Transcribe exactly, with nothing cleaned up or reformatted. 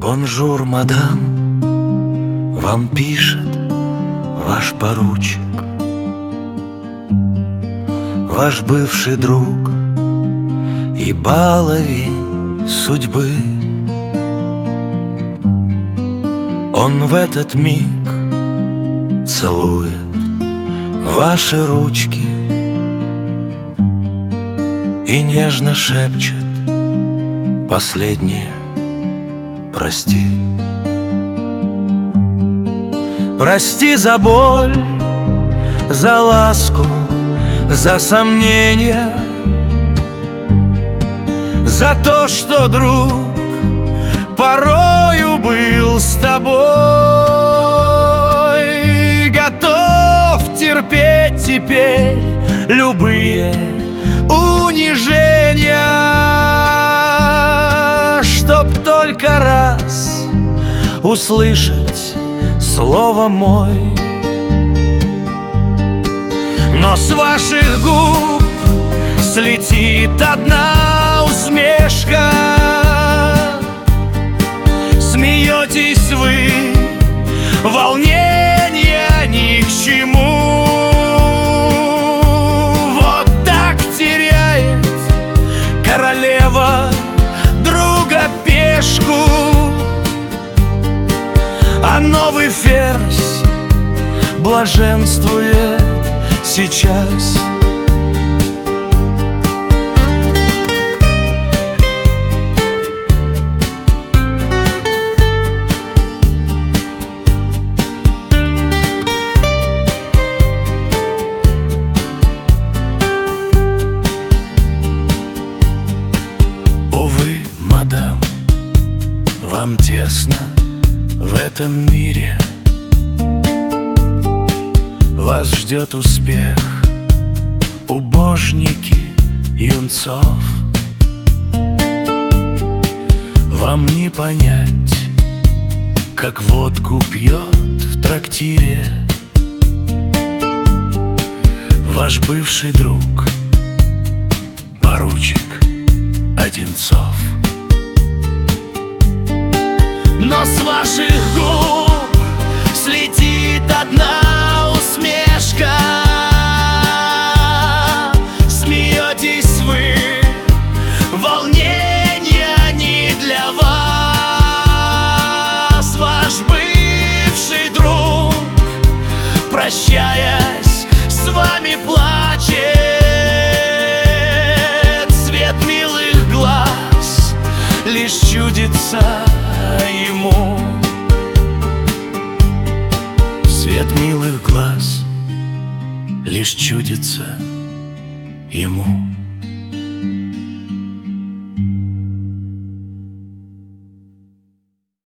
Бонжур, мадам, вам пишет ваш поручик, ваш бывший друг и баловень судьбы. Он в этот миг целует ваши ручки и нежно шепчет последнее «Прости». Прости за боль, за ласку, за сомнения, за то, что друг порою был с тобой, готов терпеть теперь любые унижения, чтоб только раз услышать слово «мой». Но с ваших губ слетит одна усмешка. Смеетесь вы, волнения ни к чему. Вот так теряет королева друга пешку, а новый ферзь блаженствует сейчас. Увы, мадам, вам тесно в этом мире. Вас ждет успех, убожники юнцов. Вам не понять, как водку пьет в трактире ваш бывший друг, поручик Одинцов. Но с ваших губ слетит одна усмешка. Смеетесь вы, волнения не для вас. Ваш бывший друг, прощаясь с вами, плачет. Свет милых глаз лишь чудится ему. Свет милых глаз лишь чудится ему.